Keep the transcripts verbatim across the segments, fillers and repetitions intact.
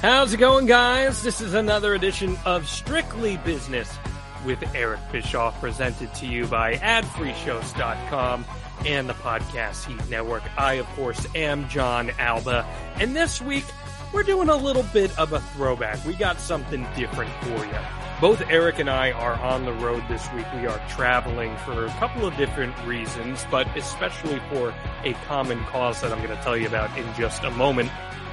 How's it going, guys? This is another edition of Strictly Business with Eric Bischoff, presented to you by ad free shows dot com and the Podcast Heat Network. I, of course, am John Alba, and this week we're doing a little bit of a throwback. We got something different for you. Both Eric and I are on the road this week. We are traveling for a couple of different reasons, but especially for a common cause that I'm going to tell you about in just a moment.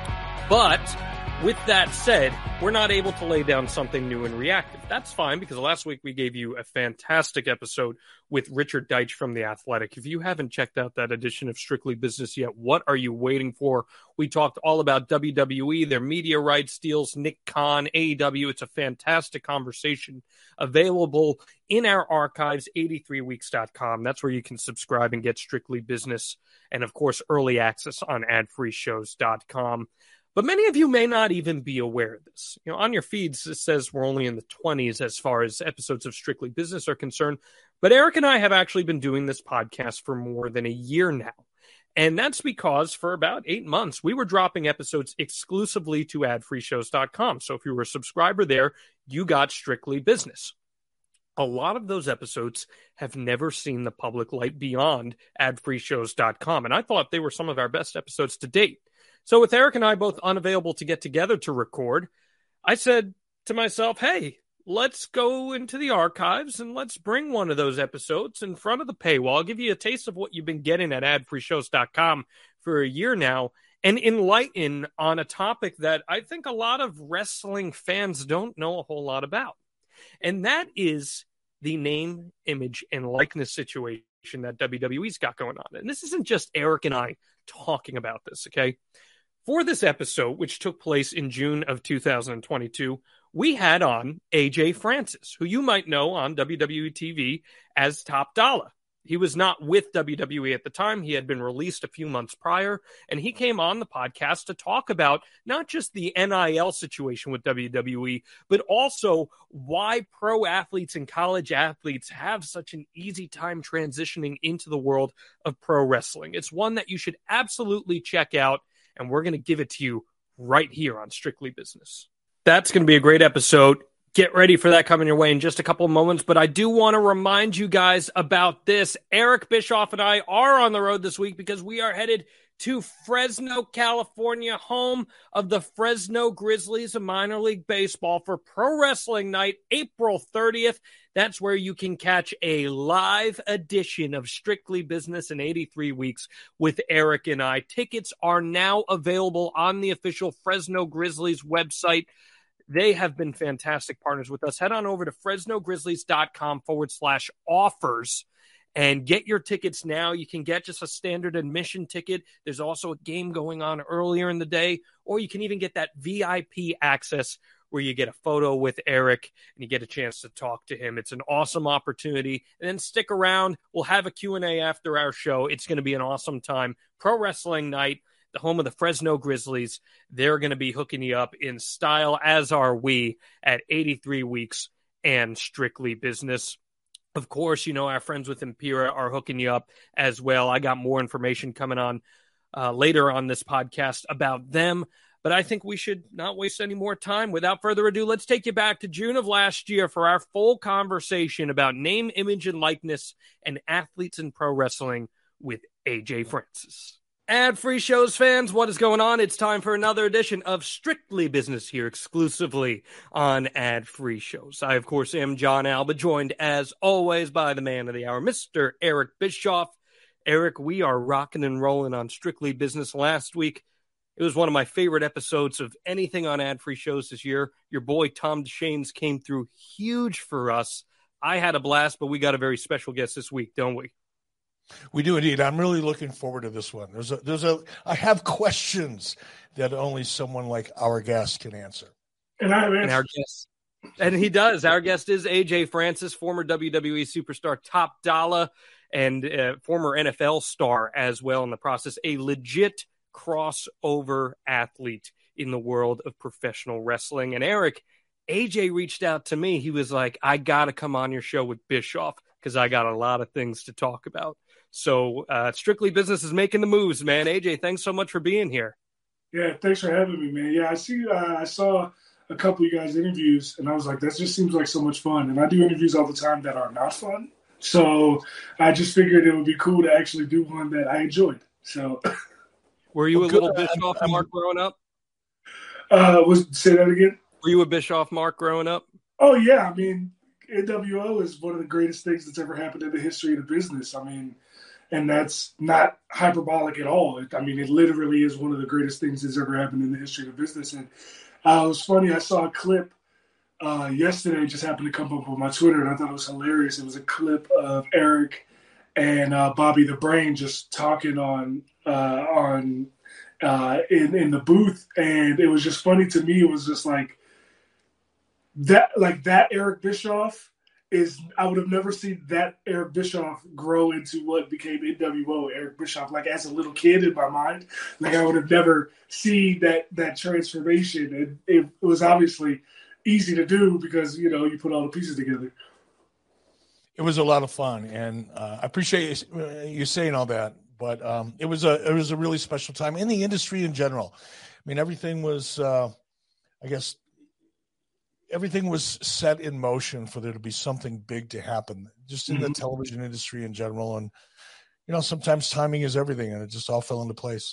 But with that said, we're not able to lay down something new and reactive. That's fine, because last week we gave you a fantastic episode with Richard Deitsch from The Athletic. If you haven't checked out that edition of Strictly Business yet, what are you waiting for? We talked all about W W E, their media rights deals, Nick Khan, A E W. It's a fantastic conversation available in our archives, eighty-three weeks dot com. That's where you can subscribe and get Strictly Business, and of course, early access on ad free shows dot com. But many of you may not even be aware of this. You know, on your feeds, it says we're only in the twenties as far as episodes of Strictly Business are concerned. But Eric and I have actually been doing this podcast for more than a year now. And that's because for about eight months, we were dropping episodes exclusively to ad free shows dot com. So if you were a subscriber there, you got Strictly Business. A lot of those episodes have never seen the public light beyond ad free shows dot com. And I thought they were some of our best episodes to date. So with Eric and I both unavailable to get together to record, I said to myself, hey, let's go into the archives and let's bring one of those episodes in front of the paywall. I'll give you a taste of what you've been getting at ad free shows dot com for a year now, and enlighten on a topic that I think a lot of wrestling fans don't know a whole lot about. And that is the name, image, and likeness situation that W W E's got going on. And this isn't just Eric and I talking about this, okay? For this episode, which took place in June of two thousand twenty-two, we had on A J Francis, who you might know on W W E T V as Top Dollar. He was not with W W E at the time. He had been released a few months prior, and he came on the podcast to talk about not just the N I L situation with W W E, but also why pro athletes and college athletes have such an easy time transitioning into the world of pro wrestling. It's one that you should absolutely check out, and we're going to give it to you right here on Strictly Business. That's going to be a great episode. Get ready for that coming your way in just a couple of moments. But I do want to remind you guys about this. Eric Bischoff and I are on the road this week because we are headed to Fresno, California, home of the Fresno Grizzlies of minor league baseball for Pro Wrestling Night, April thirtieth. That's where you can catch a live edition of Strictly Business in eighty-three weeks with Eric and I. Tickets are now available on the official Fresno Grizzlies website. They have been fantastic partners with us. Head on over to Fresno Grizzlies dot com forward slash offers and get your tickets now. You can get just a standard admission ticket. There's also a game going on earlier in the day, or you can even get that V I P access where you get a photo with Eric and you get a chance to talk to him. It's an awesome opportunity. And then stick around. We'll have a Q and A after our show. It's going to be an awesome time. Pro Wrestling Night, the home of the Fresno Grizzlies. They're going to be hooking you up in style, as are we, at eighty-three weeks and Strictly Business. Of course, you know, our friends with Impera are hooking you up as well. I got more information coming on uh, later on this podcast about them, but I think we should not waste any more time. Without further ado, let's take you back to June of last year for our full conversation about name, image, and likeness and athletes in pro wrestling with A J Francis. Ad-free shows fans, what is going on? It's time for another edition of Strictly Business here exclusively on Ad-free shows. I, of course, am John Alba, joined as always by the man of the hour, Mister Eric Bischoff. Eric, we are rocking and rolling on Strictly Business. Last week, it was one of my favorite episodes of anything on ad-free shows this year. Your boy Tom DeShanes came through huge for us. I had a blast, but we got a very special guest this week, don't we? We do indeed. I'm really looking forward to this one. There's a, there's a, I have questions that only someone like our guest can answer. And, I and our guest, and he does. Our guest is A J Francis, former W W E superstar Top Dollar, and uh, former N F L star as well in the process. A legit crossover athlete in the world of professional wrestling. And Eric, A J reached out to me. He was like, I got to come on your show with Bischoff because I got a lot of things to talk about. So uh, Strictly Business is making the moves, man. A J, thanks so much for being here. Yeah, thanks for having me, man. Yeah, I see. Uh, I saw a couple of you guys' interviews, and I was like, that just seems like so much fun. And I do interviews all the time that are not fun, so I just figured it would be cool to actually do one that I enjoyed. So, Were you Well, a good. little Bischoff I'm, Mark growing up? uh, was say that again? Were you a Bischoff Mark growing up? Oh yeah, I mean, N W O is one of the greatest things that's ever happened in the history of the business. I mean, and that's not hyperbolic at all. I mean, it literally is one of the greatest things that's ever happened in the history of the business. And uh, it was funny. I saw a clip uh, yesterday. Just happened to come up on my Twitter, and I thought it was hilarious. It was a clip of Eric and uh, Bobby the Brain just talking on uh, on uh, in in the booth, and it was just funny to me. It was just like that, like that Eric Bischoff is. I would have never seen that Eric Bischoff grow into what became N W O Eric Bischoff. Like as a little kid in my mind, like I would have never seen that that transformation, and it, it was obviously easy to do because you know you put all the pieces together. It was a lot of fun, and uh, I appreciate you, uh, you saying all that. But um, it was a it was a really special time in the industry in general. I mean, everything was, uh, I guess, everything was set in motion for there to be something big to happen, just in mm-hmm. the television industry in general. And you know, sometimes timing is everything, and it just all fell into place.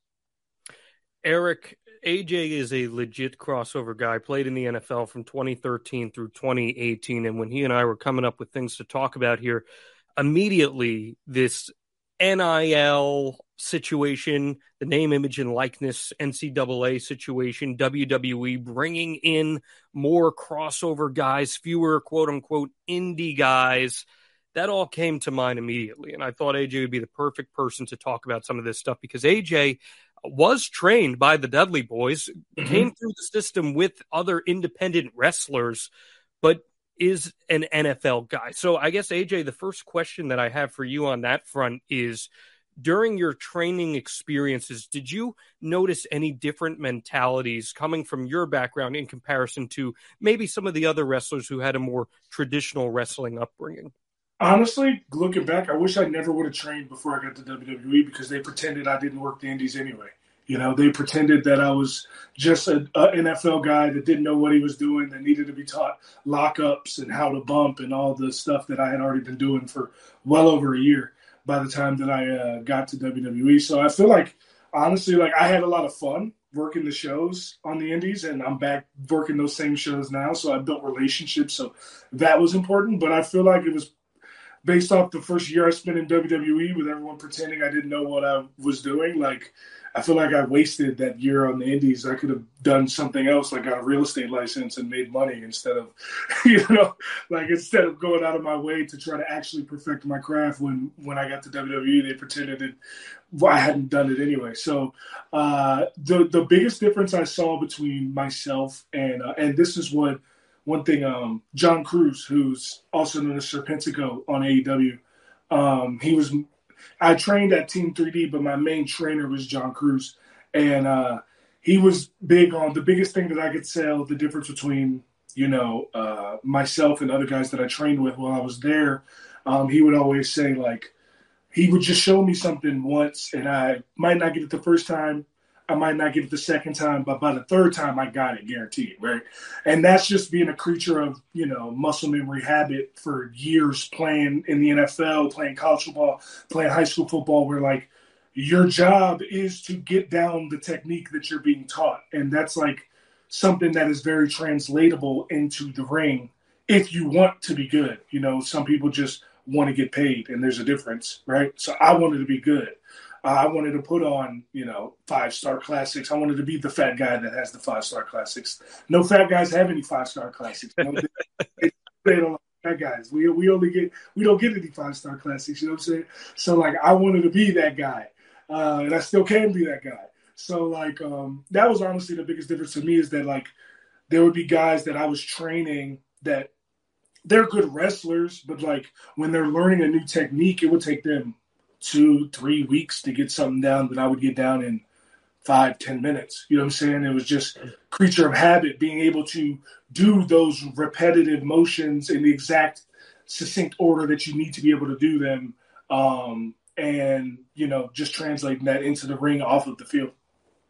Eric, A J is a legit crossover guy, played in the N F L from twenty thirteen through twenty eighteen. And when he and I were coming up with things to talk about here, immediately this N I L situation, the name, image, and likeness, N C double A situation, W W E bringing in more crossover guys, fewer quote-unquote indie guys, that all came to mind immediately. And I thought A J would be the perfect person to talk about some of this stuff because A J was trained by the Dudley Boys, mm-hmm. came through the system with other independent wrestlers, but is an N F L guy. So I guess, A J, the first question that I have for you on that front is, during your training experiences, did you notice any different mentalities coming from your background in comparison to maybe some of the other wrestlers who had a more traditional wrestling upbringing? Honestly, looking back, I wish I never would have trained before I got to W W E because they pretended I didn't work the indies anyway. You know, they pretended that I was just an N F L guy that didn't know what he was doing, that needed to be taught lockups and how to bump and all the stuff that I had already been doing for well over a year by the time that I uh, got to W W E. So I feel like, honestly, like I had a lot of fun working the shows on the indies, and I'm back working those same shows now. So I built relationships. So that was important. But I feel like it was based off the first year I spent in W W E with everyone pretending I didn't know what I was doing. Like, I feel like I wasted that year on the indies. I could have done something else, like got a real estate license and made money instead of, you know, like instead of going out of my way to try to actually perfect my craft. When, when I got to W W E, they pretended that well, I hadn't done it anyway. So uh, the the biggest difference I saw between myself and uh, and this is what one thing um, John Cruz, who's also known as Serpentico on A E W, um, he was. I trained at Team three D, but my main trainer was John Cruz. And uh, he was big on the biggest thing that I could sell, the difference between, you know, uh, myself and other guys that I trained with while I was there. Um, he would always say, like, he would just show me something once, and I might not get it the first time. I might not get it the second time, but by the third time, I got it, guaranteed, right? And that's just being a creature of, you know, muscle memory habit for years playing in the N F L, playing college football, playing high school football, where, like, your job is to get down the technique that you're being taught. And that's, like, something that is very translatable into the ring if you want to be good. You know, some people just want to get paid, and there's a difference, right? So I wanted to be good. Uh, I wanted to put on, you know, five-star classics. I wanted to be the fat guy that has the five-star classics. No fat guys have any five-star classics. You know, they, they don't like fat guys. We we only get we don't get any five-star classics. You know what I'm saying? So like, I wanted to be that guy, uh, and I still can be that guy. So like, um, that was honestly the biggest difference to me, is that like there would be guys that I was training that they're good wrestlers, but like when they're learning a new technique, it would take them two, three weeks to get something down that I would get down in five, ten minutes. You know what I'm saying? It was just creature of habit, being able to do those repetitive motions in the exact succinct order that you need to be able to do them. Um, and, you know, just translating that into the ring off of the field.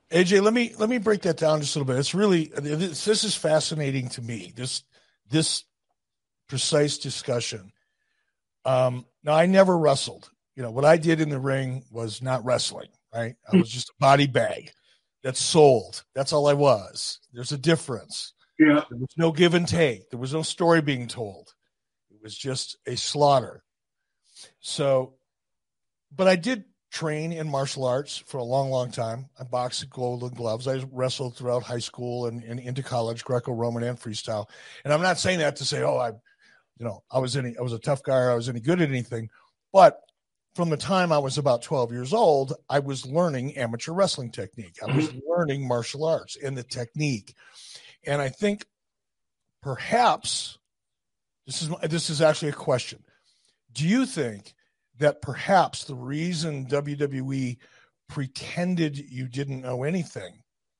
A J, let me let me break that down just a little bit. It's really this, this is fascinating to me. This this precise discussion. Um, now, I never wrestled. You know, what I did in the ring was not wrestling, right? I was just a body bag that sold. That's all I was. There's a difference. Yeah. There was no give and take. There was no story being told. It was just a slaughter. So, but I did train in martial arts for a long, long time. I boxed at Golden Gloves. I wrestled throughout high school and, and into college, Greco-Roman and freestyle. And I'm not saying that to say, oh, I, you know, I was any, I was a tough guy or I was any good at anything. But from the time I was about twelve years old, I was learning amateur wrestling technique. I was learning martial arts and the technique. And I think perhaps this is, this is actually a question. Do you think that perhaps the reason W W E pretended you didn't know anything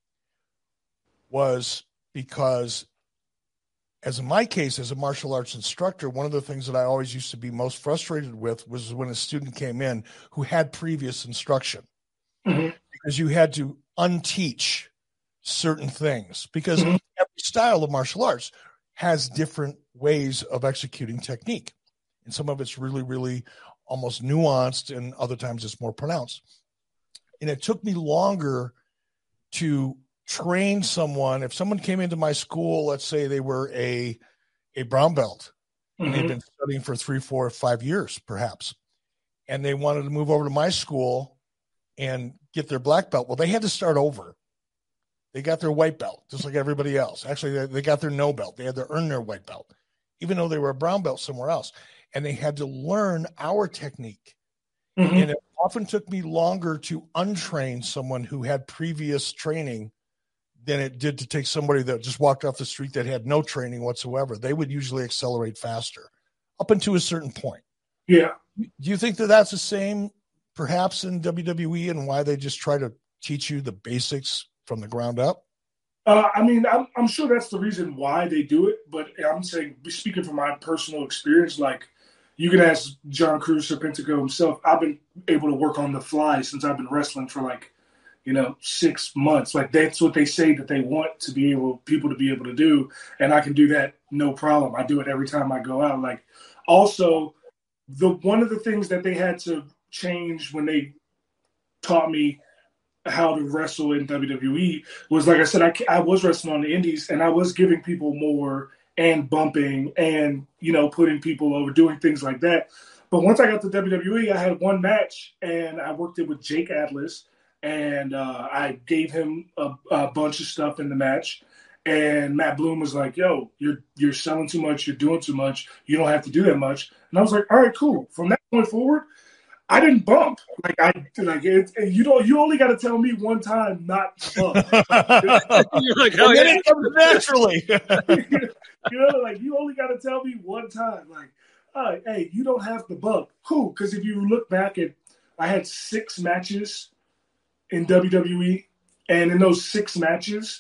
was because, as in my case, as a martial arts instructor, one of the things that I always used to be most frustrated with was when a student came in who had previous instruction, mm-hmm. because you had to unteach certain things, because mm-hmm. every style of martial arts has different ways of executing technique. And some of it's really, really almost nuanced, and other times it's more pronounced. And it took me longer to train someone. If someone came into my school, let's say they were a a brown belt, mm-hmm. and they'd been studying for three, four, five years, perhaps, and they wanted to move over to my school and get their black belt, well, they had to start over. They got their white belt, just like everybody else. Actually, they, they got their no belt. They had to earn their white belt, even though they were a brown belt somewhere else. And they had to learn our technique. Mm-hmm. And it often took me longer to untrain someone who had previous training than it did to take somebody that just walked off the street that had no training whatsoever. They would usually accelerate faster up until a certain point. Yeah. Do you think that that's the same perhaps in W W E, and why they just try to teach you the basics from the ground up? Uh, I mean, I'm, I'm sure that's the reason why they do it, but I'm saying, speaking from my personal experience, like, you can ask John Cruz Serpentico himself. I've been able to work on the fly since I've been wrestling for like, you know, six months. Like, that's what they say that they want to be able, people to be able to do. And I can do that no problem. I do it every time I go out. Like, also, the one of the things that they had to change when they taught me how to wrestle in W W E was, like I said, I, I was wrestling on the indies, and I was giving people more and bumping and, you know, putting people over, doing things like that. But once I got to W W E, I had one match, and I worked it with Jake Atlas, and uh, I gave him a, a bunch of stuff in the match. And Matt Bloom was like, yo, you're you're selling too much, you're doing too much, you don't have to do that much. And I was like, all right, cool. From that point forward, I didn't bump. Like I like it, you don't. You only got to tell me one time not to bump. You're like, oh, yeah, it comes naturally. You know, like you only got to tell me one time. Like, all right, hey, you don't have to bump. Cool, because if you look back at, I had six matches in W W E, and in those six matches,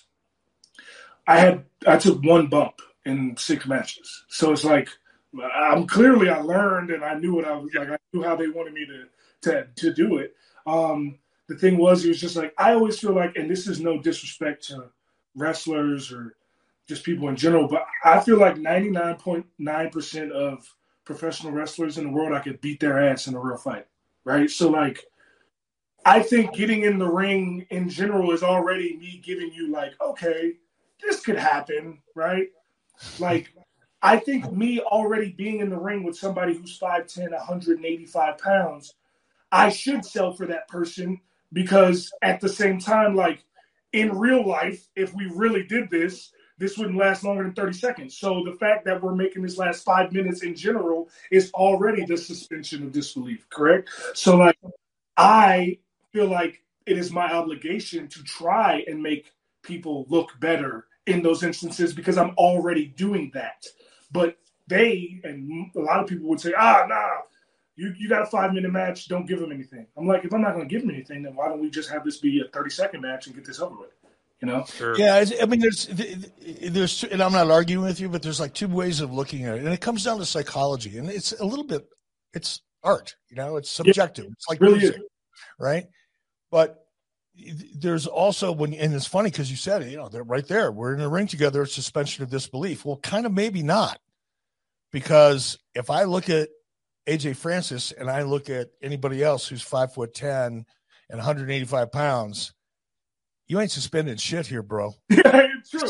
I had I took one bump in six matches. So it's like, I'm clearly I learned, and I knew what I was like. I knew how they wanted me to to to do it. Um, the thing was, it was just like, I always feel like, and this is no disrespect to wrestlers or just people in general, but I feel like ninety-nine point nine percent of professional wrestlers in the world, I could beat their ass in a real fight, right? So like, I think getting in the ring in general is already me giving you like, okay, this could happen, right? Like, I think me already being in the ring with somebody who's five ten, one hundred eighty-five pounds, I should sell for that person, because at the same time, like, in real life, if we really did this, this wouldn't last longer than thirty seconds. So the fact that we're making this last five minutes in general is already the suspension of disbelief, correct? So, like, I feel like it is my obligation to try and make people look better in those instances, because I'm already doing that. But they, and a lot of people would say, ah, nah, you, you got a five-minute match, don't give them anything. I'm like, if I'm not going to give them anything, then why don't we just have this be a thirty-second match and get this over with? You know? Sure. Yeah, I mean, there's, there's, and I'm not arguing with you, but there's like two ways of looking at it. And it comes down to psychology. And it's a little bit, it's art, you know, it's subjective. Yeah, it's like really music, is. Right? But there's also when, and it's funny because you said it, you know, they're right there. We're in the ring together. It's suspension of disbelief. Well, kind of maybe not, because if I look at A J Francis and I look at anybody else who's five foot ten and one hundred eighty-five pounds, you ain't suspending shit here, bro. Yeah, it's true.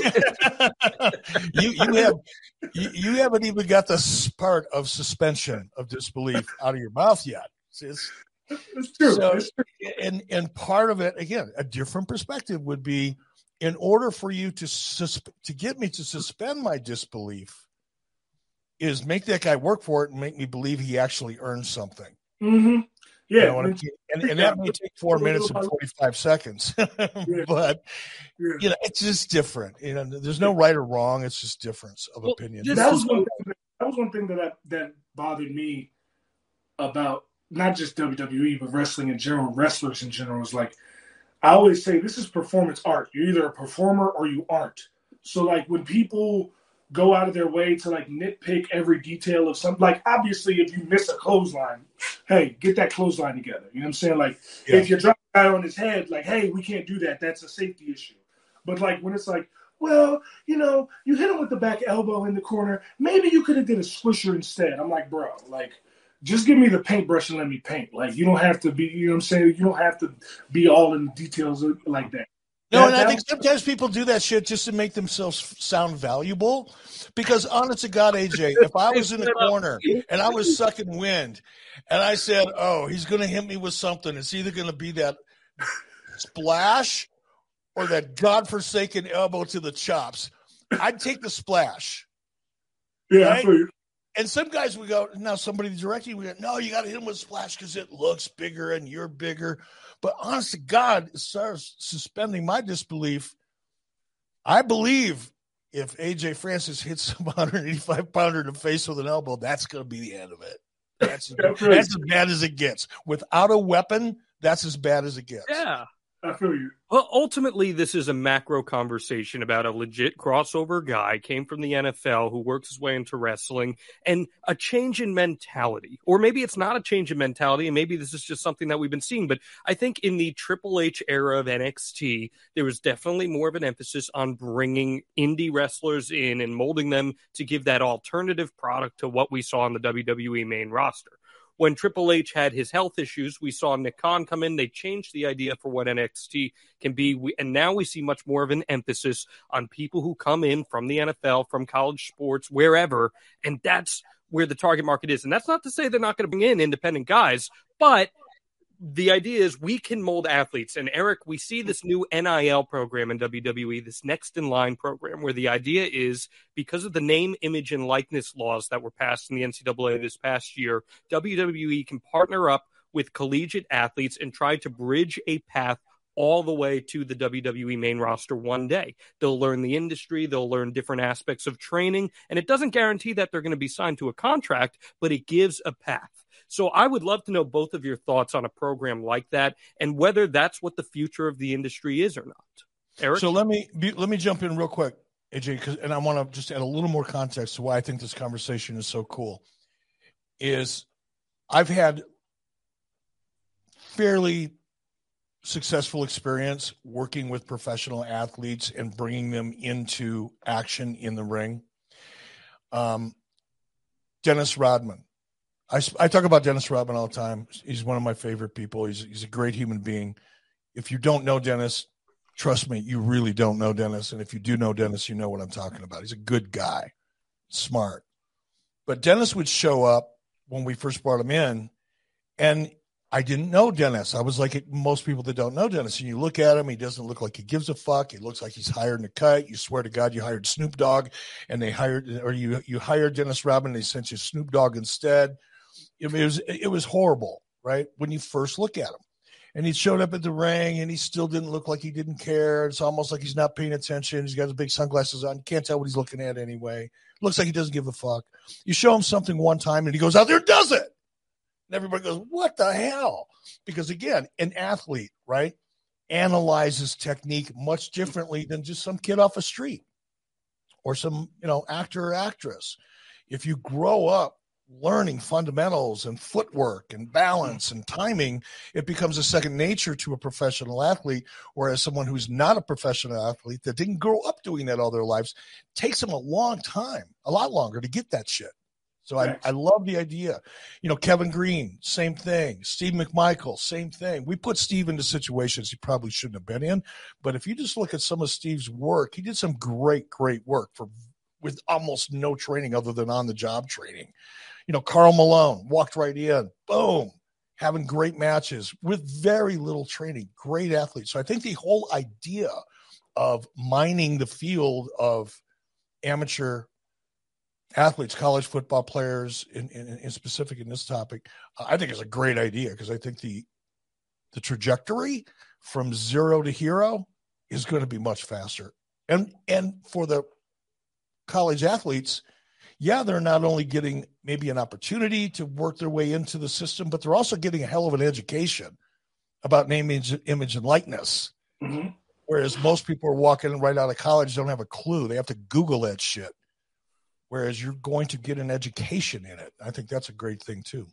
you you have you, you haven't even got the part of suspension of disbelief out of your mouth yet. It's, it's true. So, it's true. And and part of it, again, a different perspective would be, in order for you to sus- to get me to suspend my disbelief, is make that guy work for it and make me believe he actually earned something. Mm-hmm. Yeah, you know, and, and, and that may take four minutes and forty-five seconds, yeah. but yeah. you know, it's just different. You know, there's no right or wrong. It's just difference of well, opinion. That was one thing that, that was one thing that I, that bothered me about not just W W E but wrestling in general, wrestlers in general. Is like, I always say, this is performance art. You're either a performer or you aren't. So like when people go out of their way to like nitpick every detail of something, like obviously if you miss a clothesline, hey, get that clothesline together. You know what I'm saying? Like yeah. if you drop a guy on his head, like, hey, we can't do that. That's a safety issue. But like when it's like, well, you know, you hit him with the back elbow in the corner, maybe you could have did a swisher instead. I'm like, bro, like, just give me the paintbrush and let me paint. Like, you don't have to be, you know what I'm saying? You don't have to be all in the details like that. No, that, and I that, think sometimes people do that shit just to make themselves sound valuable. Because honest to God, A J, if I was in the corner and I was sucking wind and I said, oh, he's going to hit me with something, it's either going to be that splash or that godforsaken elbow to the chops, I'd take the splash. Yeah, right? I feel you. And some guys would go, now somebody directing, we go, no, you got to hit him with a splash because it looks bigger and you're bigger. But honest to God, as far as suspending my disbelief, I believe if A J Francis hits some one hundred eighty-five pounder in the face with an elbow, that's going to be the end of it. That's, that's as bad as it gets. Without a weapon, that's as bad as it gets. Yeah. I feel you. Well, ultimately, this is a macro conversation about a legit crossover guy, came from the N F L, who works his way into wrestling, and a change in mentality. Or maybe it's not a change in mentality, and maybe this is just something that we've been seeing. But I think in the Triple H era of N X T, there was definitely more of an emphasis on bringing indie wrestlers in and molding them to give that alternative product to what we saw on the W W E main roster. When Triple H had his health issues, we saw Nick Khan come in. They changed the idea for what N X T can be. We, and now we see much more of an emphasis on people who come in from the N F L, from college sports, wherever. And that's where the target market is. And that's not to say they're not going to bring in independent guys, but the idea is we can mold athletes. And Eric, we see this new N I L program in W W E, this next in line program, where the idea is because of the name, image, and likeness laws that were passed in the N C double A this past year, W W E can partner up with collegiate athletes and try to bridge a path all the way to the W W E main roster one day. They'll learn the industry, they'll learn different aspects of training, and it doesn't guarantee that they're going to be signed to a contract, but it gives a path. So I would love to know both of your thoughts on a program like that and whether that's what the future of the industry is or not. Eric? So let me be, let me jump in real quick, A J, because and I want to just add a little more context to why I think this conversation is so cool. Is I've had fairly successful experience working with professional athletes and bringing them into action in the ring. Um, Dennis Rodman. I, I talk about Dennis Rodman all the time. He's one of my favorite people. He's he's a great human being. If you don't know Dennis, trust me, you really don't know Dennis. And if you do know Dennis, you know what I'm talking about. He's a good guy, smart. But Dennis would show up when we first brought him in, and I didn't know Dennis. I was like most people that don't know Dennis. And you look at him, he doesn't look like he gives a fuck. He looks like he's hired in a cut. You swear to God you hired Snoop Dogg, and they hired, or you you hired Dennis Rodman, and they sent you Snoop Dogg instead. It was it was horrible, right? When you first look at him, and he showed up at the ring, and he still didn't look like he didn't care. It's almost like he's not paying attention. He's got his big sunglasses on. You can't tell what he's looking at anyway. Looks like he doesn't give a fuck. You show him something one time, and he goes out there and does it, and everybody goes, "What the hell?" Because again, an athlete, right, analyzes technique much differently than just some kid off a street or some you know actor or actress. If you grow up learning fundamentals and footwork and balance and timing, it becomes a second nature to a professional athlete. Whereas someone who's not a professional athlete that didn't grow up doing that all their lives, takes them a long time, a lot longer to get that shit. So I, I love the idea. You know, Kevin Green, same thing. Steve McMichael, same thing. We put Steve into situations he probably shouldn't have been in. But if you just look at some of Steve's work, he did some great, great work for with almost no training other than on-the-job training. You know, Karl Malone walked right in, boom, having great matches with very little training, great athlete. So I think the whole idea of mining the field of amateur athletes, college football players in, in, in specific in this topic, uh, I think is a great idea, because I think the the trajectory from zero to hero is going to be much faster. And and for the college athletes, yeah, they're not only getting maybe an opportunity to work their way into the system, but they're also getting a hell of an education about name, image, image and likeness. Mm-hmm. Whereas most people are walking right out of college, don't have a clue. They have to Google that shit. Whereas you're going to get an education in it. I think that's a great thing too.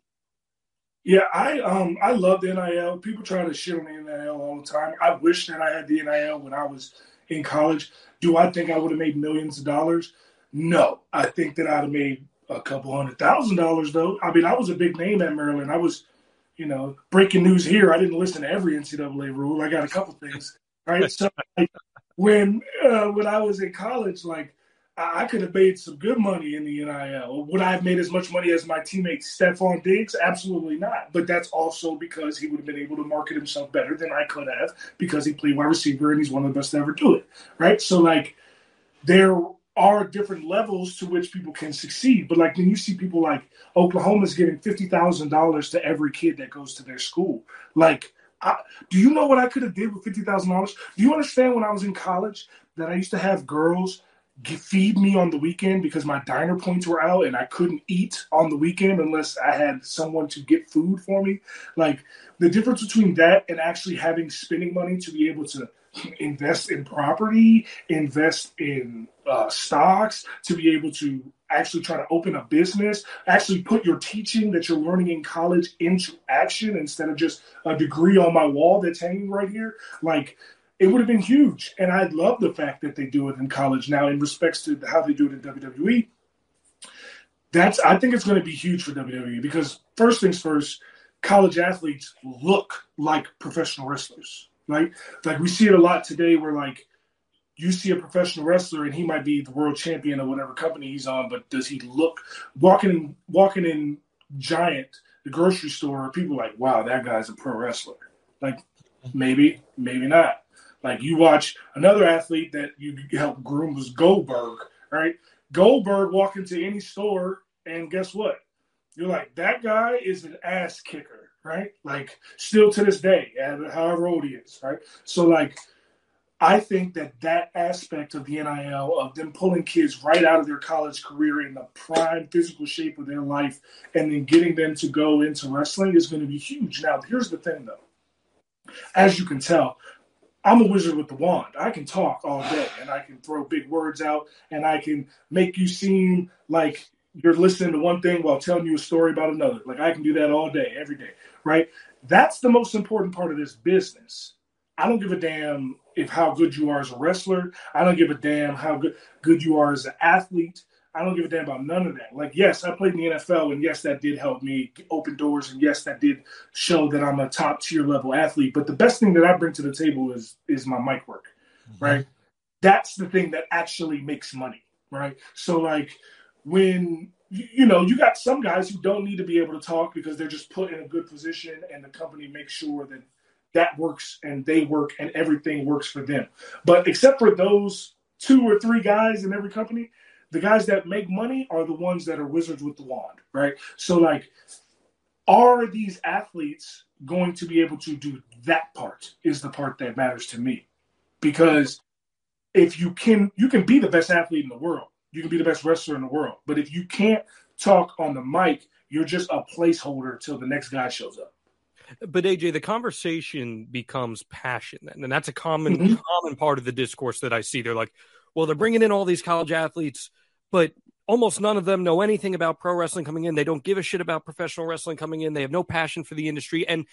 Yeah, I um I love the N I L. People try to shit on the N I L all the time. I wish that I had the N I L when I was in college. Do I think I would have made millions of dollars? No. I think that I'd have made a couple hundred thousand dollars, though. I mean, I was a big name at Maryland. I was, you know, breaking news here. I didn't listen to every N C double A rule. I got a couple things, right? So like, when uh, when I was in college, like, I could have made some good money in the N I L. Would I have made as much money as my teammate Stephon Diggs? Absolutely not. But that's also because he would have been able to market himself better than I could have, because he played wide receiver and he's one of the best to ever do it, right? So, like, there are different levels to which people can succeed. But, like, when you see people like Oklahoma's giving fifty thousand dollars to every kid that goes to their school, like, I, do you know what I could have did with fifty thousand dollars? Do you understand when I was in college that I used to have girls feed me on the weekend because my diner points were out and I couldn't eat on the weekend unless I had someone to get food for me? Like, the difference between that and actually having spending money to be able to invest in property, invest in uh, stocks, to be able to actually try to open a business, actually put your teaching that you're learning in college into action instead of just a degree on my wall that's hanging right here. Like, it would have been huge. And I love the fact that they do it in college now in respects to how they do it in W W E. That's, I think it's going to be huge for W W E, because first things first, college athletes look like professional wrestlers, right? Like, we see it a lot today where, like, you see a professional wrestler and he might be the world champion of whatever company he's on, but does he look walking walking in Giant, the grocery store, people are like, wow, that guy's a pro wrestler. Like, maybe, maybe not. Like, you watch another athlete that you helped groom was Goldberg, right? Goldberg walk into any store and guess what? You're like, that guy is an ass kicker, right? Like, still to this day, however old he is, right? So, like, I think that that aspect of the N I L, of them pulling kids right out of their college career in the prime physical shape of their life and then getting them to go into wrestling, is going to be huge. Now, here's the thing, though. As you can tell, I'm a wizard with the wand. I can talk all day, and I can throw big words out, and I can make you seem like you're listening to one thing while telling you a story about another. Like, I can do that all day, every day, right? That's the most important part of this business. I don't give a damn if how good you are as a wrestler. I don't give a damn how good, good you are as an athlete. I don't give a damn about none of that. Like, yes, I played in the N F L, and yes, that did help me open doors, and yes, that did show that I'm a top-tier level athlete. But the best thing that I bring to the table is is my mic work, mm-hmm. right? That's the thing that actually makes money, right? So, like, when, you know, you got some guys who don't need to be able to talk because they're just put in a good position, and the company makes sure that that works and they work and everything works for them. But except for those two or three guys in every company, the guys that make money are the ones that are wizards with the wand, right? So, like, are these athletes going to be able to do that part is the part that matters to me. Because if you can, you can be the best athlete in the world. You can be the best wrestler in the world. But if you can't talk on the mic, you're just a placeholder till the next guy shows up. But A J, the conversation becomes passion then. And that's a common, mm-hmm. common part of the discourse that I see. They're like, well, they're bringing in all these college athletes, but almost none of them know anything about pro wrestling coming in. They don't give a shit about professional wrestling coming in. They have no passion for the industry. And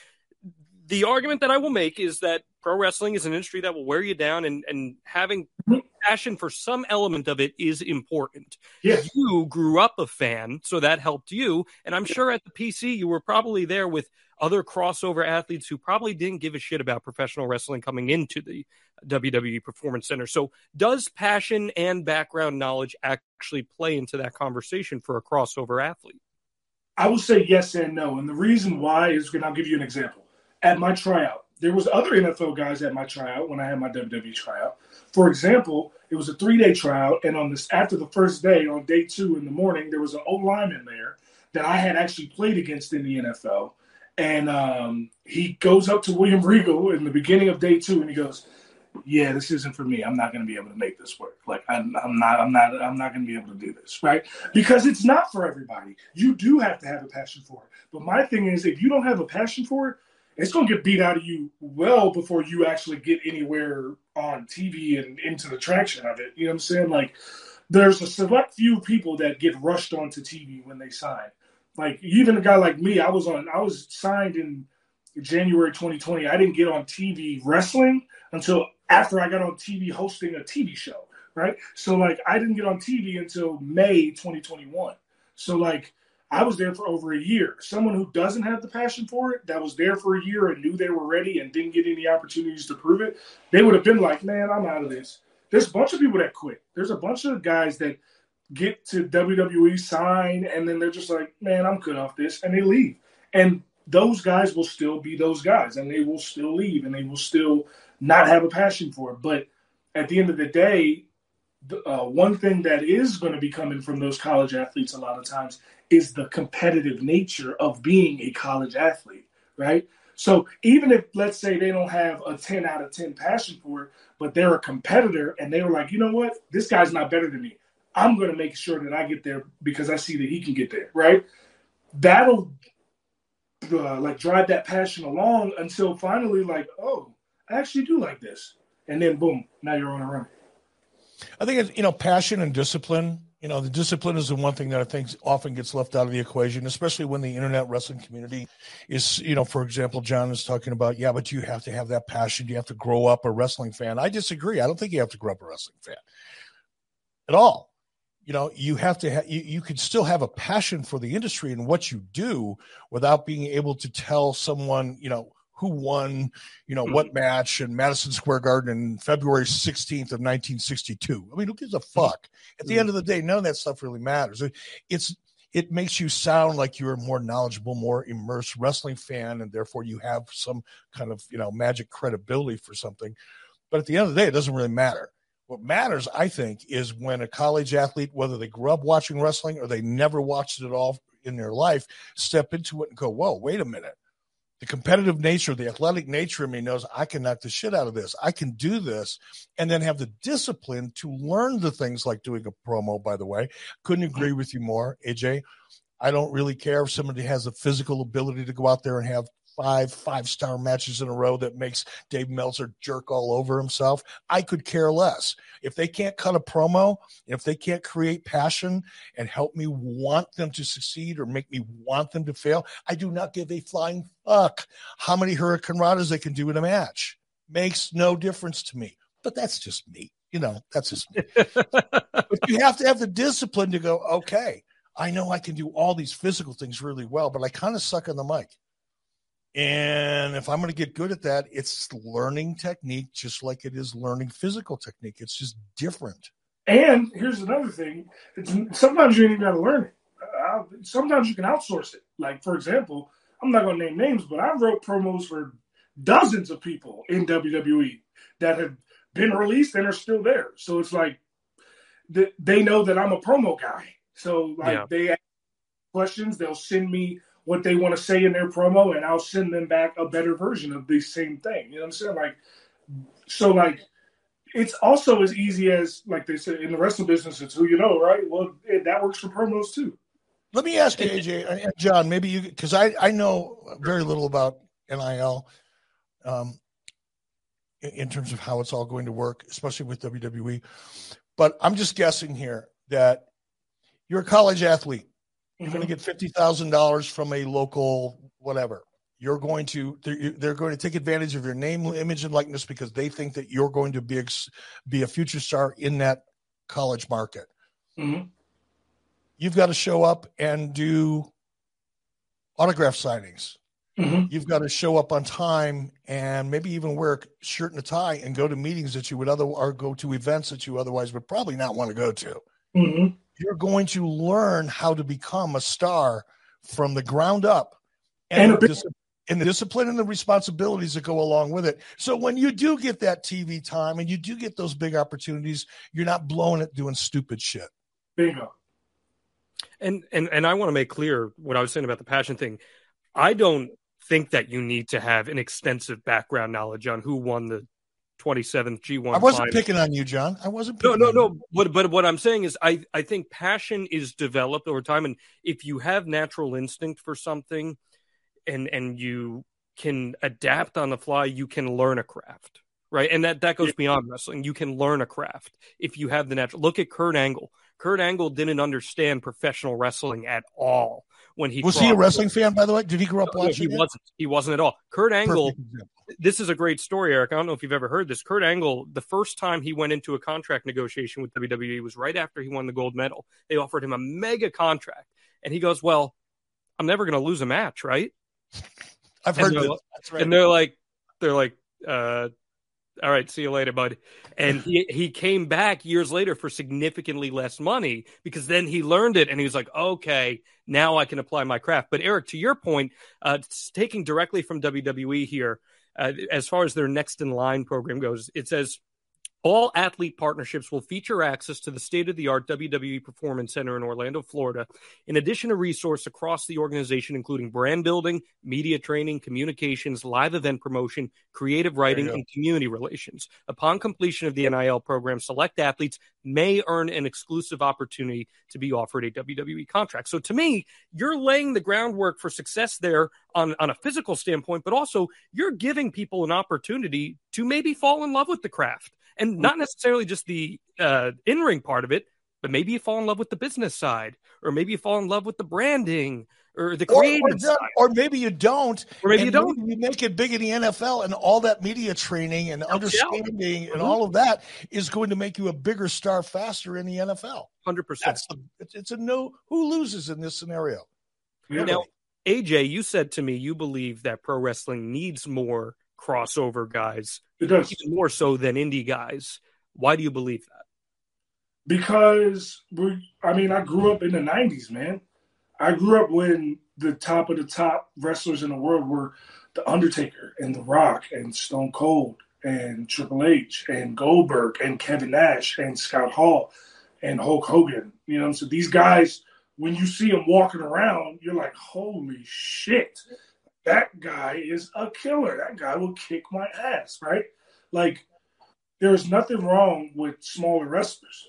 the argument that I will make is that pro wrestling is an industry that will wear you down, and, and having passion for some element of it is important. Yes. You grew up a fan, so that helped you. And I'm sure at the P C, you were probably there with other crossover athletes who probably didn't give a shit about professional wrestling coming into the W W E Performance Center. So does passion and background knowledge actually play into that conversation for a crossover athlete? I would say yes and no. And the reason why is, and I'll give you an example. At my tryout, there was other N F L guys at my tryout when I had my W W E tryout. For example, it was a three-day tryout, and on this after the first day, on day two in the morning, there was an O-lineman there that I had actually played against in the N F L. And um, he goes up to William Regal in the beginning of day two, and he goes, "Yeah, this isn't for me. I'm not going to be able to make this work. Like, I'm, I'm not, I'm not, I'm not going to be able to do this, right? Because it's not for everybody. You do have to have a passion for it. But my thing is, if you don't have a passion for it, it's going to get beat out of you well before you actually get anywhere on T V and into the traction of it. You know what I'm saying? Like, there's a select few people that get rushed onto T V when they sign. Like, even a guy like me, I was on, I was signed in January twenty twenty. I didn't get on T V wrestling until after I got on T V hosting a T V show, right? So, like, I didn't get on T V until May twenty twenty-one. So, like, I was there for over a year. Someone who doesn't have the passion for it, that was there for a year and knew they were ready and didn't get any opportunities to prove it, they would have been like, man, I'm out of this. There's a bunch of people that quit. There's a bunch of guys that get to W W E, sign, and then they're just like, man, I'm good off this, and they leave. And those guys will still be those guys, and they will still leave, and they will still not have a passion for it. But at the end of the day, uh, one thing that is going to be coming from those college athletes a lot of times is the competitive nature of being a college athlete, right? So even if, let's say, they don't have a ten out of ten passion for it, but they're a competitor and they were like, you know what, this guy's not better than me. I'm going to make sure that I get there because I see that he can get there, right? That'll uh, like drive that passion along until finally, like, oh, I actually do like this. And then boom, now you're on a run. I think it's, you know, passion and discipline. You know, the discipline is the one thing that I think often gets left out of the equation, especially when the internet wrestling community is, you know, for example, John is talking about, yeah, but you have to have that passion. You have to grow up a wrestling fan. I disagree. I don't think you have to grow up a wrestling fan at all. You know, you have to have, you, you could still have a passion for the industry and what you do without being able to tell someone, you know, who won, you know, what match in Madison Square Garden in February sixteenth of nineteen sixty-two. I mean, who gives a fuck? At the end of the day, none of that stuff really matters. It's, it makes you sound like you're a more knowledgeable, more immersed wrestling fan, and therefore you have some kind of, you know, magic credibility for something. But at the end of the day, it doesn't really matter. What matters, I think, is when a college athlete, whether they grew up watching wrestling or they never watched it at all in their life, step into it and go, whoa, wait a minute. The competitive nature, the athletic nature of me knows I can knock the shit out of this. I can do this, and then have the discipline to learn the things like doing a promo, by the way. Couldn't agree with you more, A J. I don't really care if somebody has a physical ability to go out there and have five five-star matches in a row that makes Dave Meltzer jerk all over himself. I could care less. If they can't cut a promo, if they can't create passion and help me want them to succeed or make me want them to fail, I do not give a flying fuck how many Hurricane Ranas they can do in a match. Makes no difference to me. But that's just me. You know, that's just me. But you have to have the discipline to go, okay, I know I can do all these physical things really well, but I kind of suck on the mic. And if I'm going to get good at that, it's learning technique, just like it is learning physical technique. It's just different. And here's another thing. It's, sometimes you ain't even got to learn it. Uh, sometimes you can outsource it. Like, for example, I'm not going to name names, but I wrote promos for dozens of people in W W E that have been released and are still there. So it's like th- they know that I'm a promo guy. So, like, yeah. They ask questions. They'll send me what they want to say in their promo, and I'll send them back a better version of the same thing. You know what I'm saying? Like, so like, it's also as easy as, like they said, in the wrestling business, it's who you know, right? Well, it, that works for promos too. Let me ask you, A J, and John, maybe you, because I, I know very little about N I L um, in, in terms of how it's all going to work, especially with W W E. But I'm just guessing here that you're a college athlete. You're Mm-hmm. going to get fifty thousand dollars from a local whatever. You're going to they're, they're going to take advantage of your name, image, and likeness because they think that you're going to be a, be a future star in that college market. Mm-hmm. You've got to show up and do autograph signings. Mm-hmm. You've got to show up on time and maybe even wear a shirt and a tie and go to meetings that you would other or go to events that you otherwise would probably not want to go to. Mm-hmm. You're going to learn how to become a star from the ground up, and, and, the, dis- and the discipline and the responsibilities that go along with it. So when you do get that T V time and you do get those big opportunities, you're not blowing it doing stupid shit. Bingo. And and and I want to make clear what I was saying about the passion thing. I don't think that you need to have an extensive background knowledge on who won the twenty-seventh G one. I wasn't final. picking on you, John. I wasn't No, picking no, on no. you. But, but what I'm saying is I, I think passion is developed over time. And if you have natural instinct for something and and you can adapt on the fly, you can learn a craft, right? And that, that goes yeah. beyond wrestling. You can learn a craft if you have the natural. Look at Kurt Angle. Kurt Angle didn't understand professional wrestling at all. When he was he a wrestling fan, by the way? Did he grow up no, watching? He it? wasn't. He wasn't at all. Kurt Angle. This is a great story, Eric. I don't know if you've ever heard this. Kurt Angle, the first time he went into a contract negotiation with W W E was right after he won the gold medal. They offered him a mega contract, and he goes, "Well, I'm never going to lose a match, right?" I've and heard this. Like, That's right. And they're like, they're like, uh, all right, see you later, bud. And he, he came back years later for significantly less money because then he learned it and he was like, okay, now I can apply my craft. But Eric, to your point, uh, taking directly from W W E here, uh, as far as their next in line program goes, it says all athlete partnerships will feature access to the state-of-the-art W W E Performance Center in Orlando, Florida, in addition to resources across the organization, including brand building, media training, communications, live event promotion, creative writing, and community relations. Upon completion of the N I L program, select athletes may earn an exclusive opportunity to be offered a W W E contract. So to me, you're laying the groundwork for success there on, on a physical standpoint, but also you're giving people an opportunity to maybe fall in love with the craft. And not necessarily just the uh, in-ring part of it, but maybe you fall in love with the business side, or maybe you fall in love with the branding or the creative or, or, side. Or maybe you don't. Or maybe you don't. Maybe you make it big in the N F L, and all that media training and understanding and mm-hmm. all of that is going to make you a bigger star faster in the N F L. one hundred percent. That's the, it's, it's a no. Who loses in this scenario? Really? Now, A J, you said to me you believe that pro wrestling needs more crossover guys, it does. Even more so than indie guys. Why do you believe that? Because we, I mean, I grew up in the nineties, man. I grew up when the top of the top wrestlers in the world were The Undertaker and The Rock and Stone Cold and Triple H and Goldberg and Kevin Nash and Scott Hall and Hulk Hogan. You know, so these guys, when you see them walking around, you're like, holy shit. That guy is a killer. That guy will kick my ass, right? Like, there's nothing wrong with smaller wrestlers.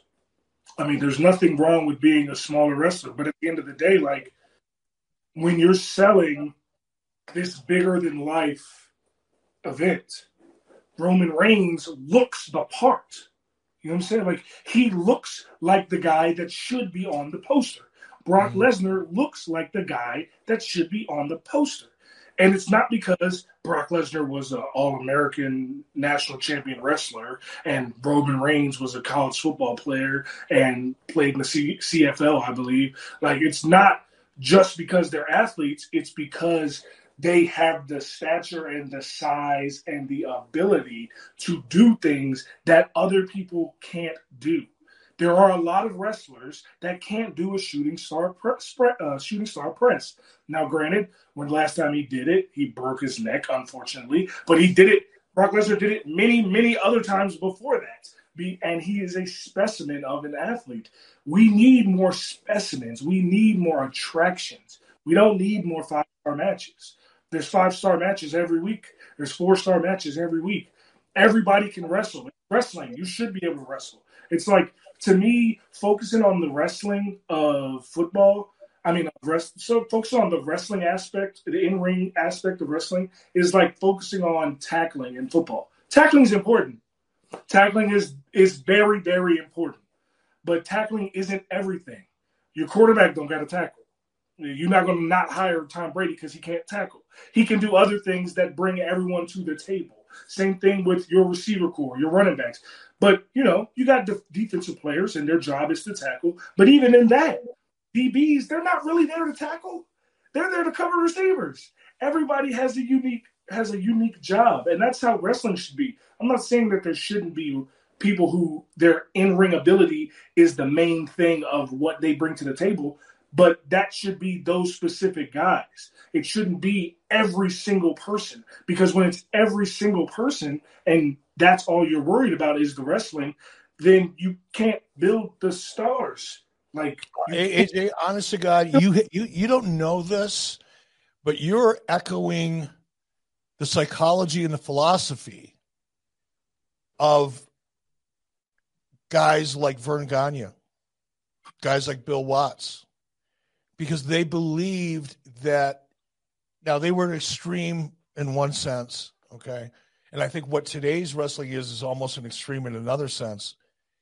I mean, there's nothing wrong with being a smaller wrestler. But at the end of the day, like, when you're selling this bigger-than-life event, Roman Reigns looks the part. You know what I'm saying? Like, he looks like the guy that should be on the poster. Brock mm-hmm. Lesnar looks like the guy that should be on the poster. And it's not because Brock Lesnar was an All-American national champion wrestler and Roman Reigns was a college football player and played in the C- CFL, I believe. Like, it's not just because they're athletes. It's because they have the stature and the size and the ability to do things that other people can't do. There are a lot of wrestlers that can't do a shooting star press. Uh, shooting star press. Now, granted, when last time he did it, he broke his neck, unfortunately. But he did it. Brock Lesnar did it many, many other times before that. Be, and he is a specimen of an athlete. We need more specimens. We need more attractions. We don't need more five-star matches. There's five-star matches every week. There's four-star matches every week. Everybody can wrestle. It's wrestling. You should be able to wrestle. It's like, to me, focusing on the wrestling of football, I mean, rest, so focusing on the wrestling aspect, the in-ring aspect of wrestling, is like focusing on tackling in football. Tackling is important. Tackling is is very, very important. But tackling isn't everything. Your quarterback don't got to tackle. You're not going to not hire Tom Brady because he can't tackle. He can do other things that bring everyone to the table. Same thing with your receiver core, your running backs. But, you know, you got de- defensive players, and their job is to tackle. But even in that, D Bs, they're not really there to tackle. They're there to cover receivers. Everybody has a unique has a unique job, and that's how wrestling should be. I'm not saying that there shouldn't be people who their in-ring ability is the main thing of what they bring to the table, but that should be those specific guys. It shouldn't be every single person, because when it's every single person and that's all you're worried about is the wrestling, then you can't build the stars. Like A J, honest to God, you you you don't know this, but you're echoing the psychology and the philosophy of guys like Vern Gagne, guys like Bill Watts, because they believed that. Now, they were extreme in one sense, okay? And I think what today's wrestling is is almost an extreme in another sense,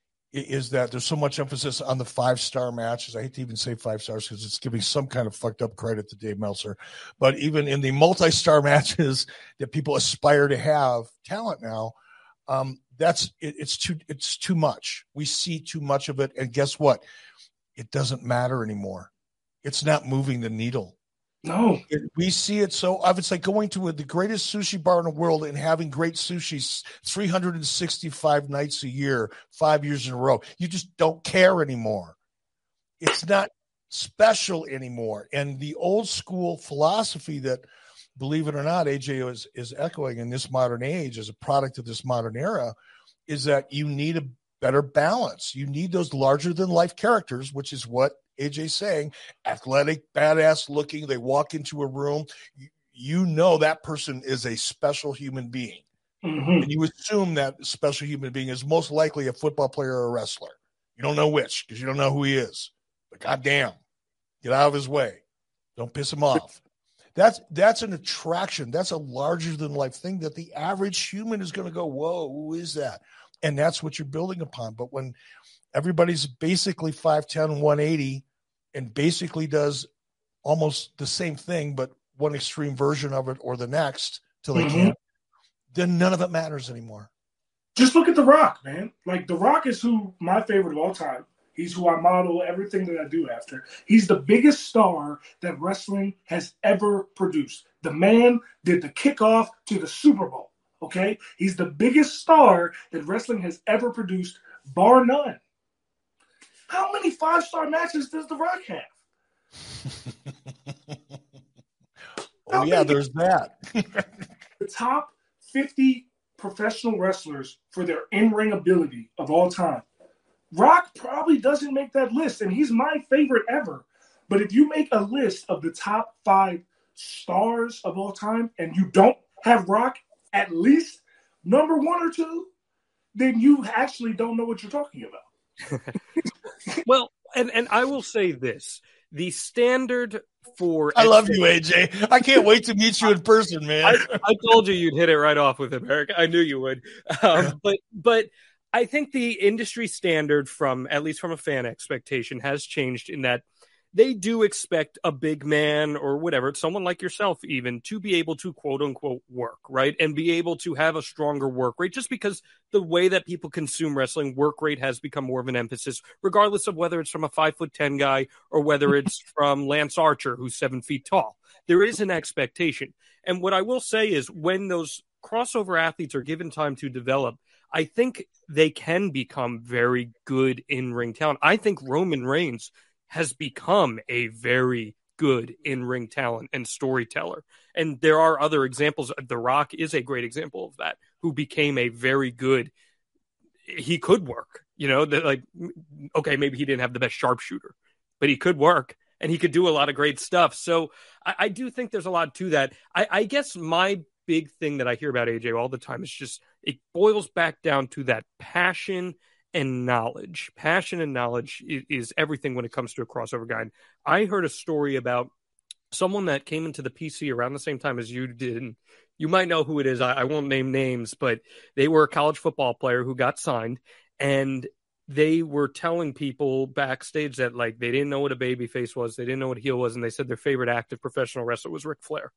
is that there's so much emphasis on the five-star matches. I hate to even say five stars because it's giving some kind of fucked up credit to Dave Meltzer. But even in the multi-star matches that people aspire to have talent now, um, that's it, it's too it's too much. We see too much of it, and guess what? It doesn't matter anymore. It's not moving the needle. No, it, we see it so often. It's like going to a, the greatest sushi bar in the world and having great sushi three hundred sixty-five nights a year, five years in a row. You just don't care anymore. It's not special anymore. And the old school philosophy that, believe it or not, A J is, is echoing in this modern age as a product of this modern era, is that you need a better balance. You need those larger than life characters, which is what A J's saying, athletic, badass looking. They walk into a room. You, you know that person is a special human being. Mm-hmm. And you assume that special human being is most likely a football player or a wrestler. You don't know which because you don't know who he is. But goddamn, get out of his way. Don't piss him off. That's that's an attraction. That's a larger than life thing that the average human is going to go, whoa, who is that? And that's what you're building upon. But when everybody's basically five ten, one eighty and basically does almost the same thing, but one extreme version of it or the next till they mm-hmm. can't, then none of it matters anymore. Just look at The Rock, man. Like, The Rock is who my favorite of all time. He's who I model everything that I do after. He's the biggest star that wrestling has ever produced. The man did the kickoff to the Super Bowl, okay? He's the biggest star that wrestling has ever produced, bar none. How many five-star matches does The Rock have? Oh, yeah, there's that. The top fifty professional wrestlers for their in-ring ability of all time. Rock probably doesn't make that list, and he's my favorite ever. But if you make a list of the top five stars of all time and you don't have Rock at least number one or two, then you actually don't know what you're talking about. Well, and, and I will say this. The standard for... I love you, A J. I can't wait to meet you in person, man. I, I told you you'd hit it right off with him, Eric. I knew you would. Um, but but I think the industry standard, from at least from a fan expectation, has changed in that they do expect a big man or whatever, someone like yourself even, to be able to quote unquote work, right? And be able to have a stronger work rate, just because the way that people consume wrestling, work rate has become more of an emphasis, regardless of whether it's from a five foot ten guy or whether it's from Lance Archer, who's seven feet tall. There is an expectation. And what I will say is, when those crossover athletes are given time to develop, I think they can become very good in-ring talent. I think Roman Reigns has become a very good in-ring talent and storyteller. And there are other examples. The Rock is a great example of that, who became a very good, he could work, you know, that like, okay, maybe he didn't have the best sharpshooter, but he could work and he could do a lot of great stuff. So I, I do think there's a lot to that. I, I guess my big thing that I hear about A J all the time is just, it boils back down to that passion and knowledge. Passion and knowledge is, is everything when it comes to a crossover guide. I heard a story about someone that came into the P C around the same time as you did. And you might know who it is. I, I won't name names, but they were a college football player who got signed, and they were telling people backstage that like they didn't know what a babyface was, they didn't know what a heel was, and they said their favorite active professional wrestler was Ric Flair.